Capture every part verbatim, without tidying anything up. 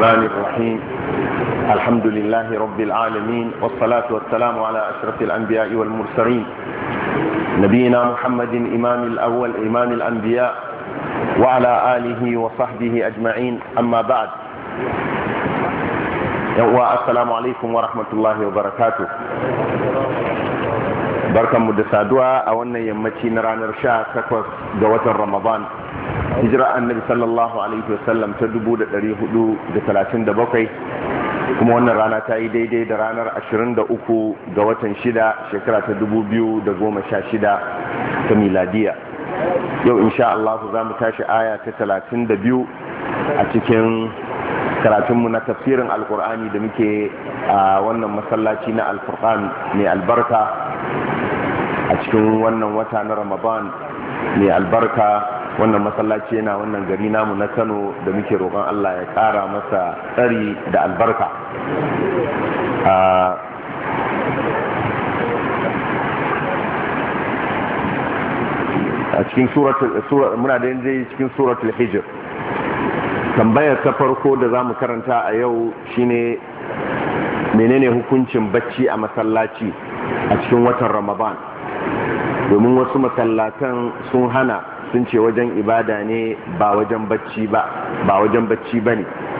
الرحمن الرحيم الحمد لله رب العالمين والصلاة والسلام على أشرف الأنبياء والمرسلين نبينا محمد إمام الأول إمام الأنبياء وعلى آله وصحبه أجمعين أما بعد السلام عليكم ورحمة الله وبركاته بركة مدسادوة أولنا يمتي نران رشاء تكوز جوة رمضان hijira annabi sallallahu alaihi wasallam ta dubu da ɗari hudu da talatin da bakwai kuma wannan rana ta yi daidai da ranar ashirin da uku ga watan shida shekara ta dubu biyu da goma sha shida ta miladiya. Yau insha Allah za mu tashi aya ta talatin da biyu a cikin karatunmu na tafsirin alkur'ani da muke a wannan masallaci na alfurqan mai albarka a cikin wannan wata na ramadan mai albarka. Wannan masallaci yana wannan gari namu na Kano da muke roƙon Allah ya ƙara masa tsari da albarka. A cikin suratul muna da yanzu cikin suratul Hijr. Tambayar ta farko da zamu karanta a yau shine menene hukuncin bacci a masallaci a cikin watan Ramadan? Domin wasu masallatan sun hana sun ce wajen ibada ne ba wajen bacci ba ba wajen bacci ba ne.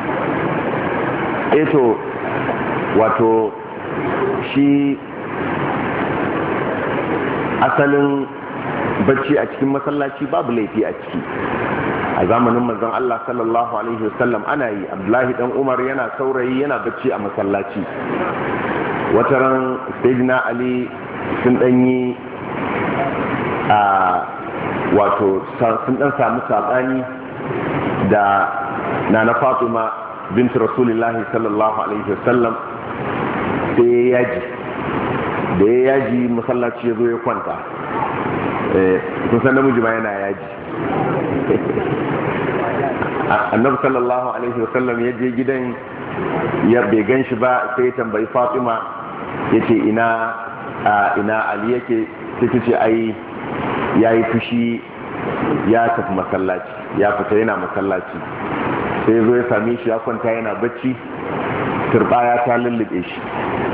Eto wato shi asalin bacci a cikin masallaci babu laifi a ciki. A zamanin manzon Allah sallallahu alaihi wasallam ana yi. Abdullahi dan Umar yana saurayi yana bacci a masallaci. Wataran Sayyidina Ali sun danyi a wato sun dan samu sabani da nana Fatima bint Rasulullahi sallallahu alaihi wasallam sai ya yaji da ya yaji masallaci ya zo ya kwanta. eh kun san namiji ma yana yaji. Annabi sallallahu alaihi wasallam ya je gidan ya bai ganshi ba sai ya tambayi Fatima yace ina ina Ali yake, sai ta ce ai ya yi fushi ya tafi masallaci ya fita yana masallaci sai zo ya same shi ya kwanta yana bacci turbaya ta lullube shi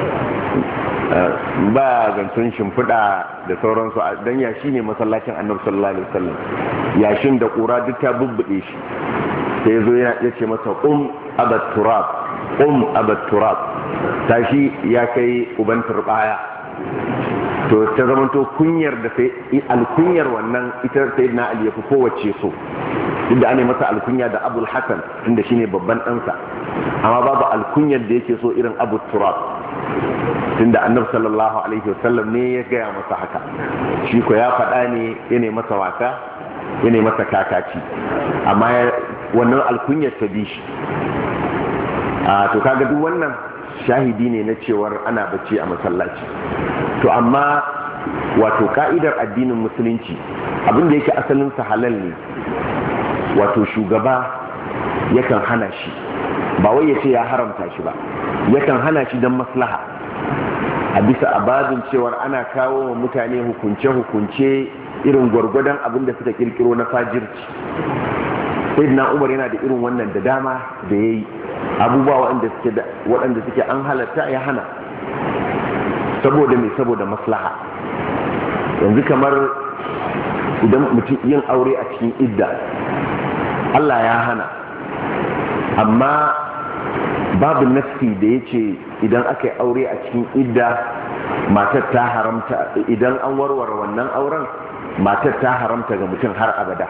ba zancen shimfiɗa da sauransu don yashi ne masallacin annabi sallallahu alaihi wasallam yashin da ƙura duk ta bubbuɗe shi sai zo ya ce masa um abat turab um abat turab tashi ya kai uban turbaya. To ta zamanto kunyar da sai alkunyar wannan ita sayyidina Ali ya fi kowace so, inda ana masa alkunya da Abul Hasan tunda shine babban ɗansa, amma babu alkunyar da yake so irin Abu Turab tunda Annabi sallallahu alaihi wasallam ne ya gaya masa haka. Shi ko ya faɗa ne yana masa wasa yana masa kakaci, amma wannan alkunyar ta bi shi. A to kaga duk wannan shahidi ne na cewar ana bacci a masallaci. To amma wato ka'idar addinin musulunci abin da yake asalin sa halal ne, wato shugaba yakan hana shi, ba wai yace ya haramta shi ba, yakan hana shi don maslaha, a bisa abadin cewar ana kawo wa mutane hukunce-hukunce irin gwargwadon abin da suka kirkiro na fajirci. Sayyidina Umar yana da irin wannan da dama da yayi abubuwa waɗanda suke waɗanda suke an halatta ya hana saboda mai saboda maslaha. Yanzu kamar idan mutum yin aure a cikin idda Allah ya hana, amma babu nassi da ya ce idan aka yi aure a cikin idda matar ta haramta, idan an warware wannan auren matar ta haramta ga mutum har abada.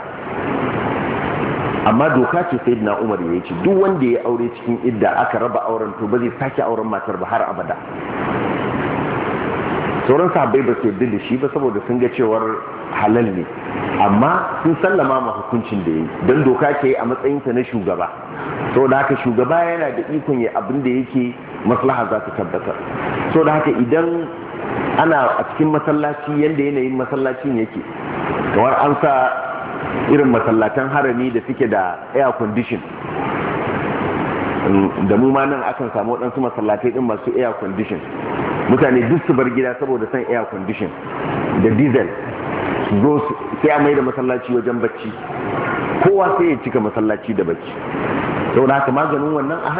Amma doka ce sayyidina Umar ya ce duk wanda ya aure cikin idda aka raba auren to ba zai sake auren matar ba har abada. Sauran sahabbai ba su yarda da shi ba saboda sun ga cewar halal ne, amma sun sallama ma hukuncin da ya yi don doka ke a matsayinta na shugaba. Saboda haka shugaba yana da ikon ya abin da yake maslaha za ta tabbatar. Saboda haka idan ana a cikin masallaci yanda yanayin masallacin yake, kamar an sa irin masallatan harami da suke da air condition, da mu ma nan akan samu waɗansu masallatai ɗin masu air condition, mutane duk su bar gida saboda son air condition da diesel, zo sai a mai da masallaci wajen bacci, kowa sai ya cika masallaci da bacci. Saboda haka maganin wannan a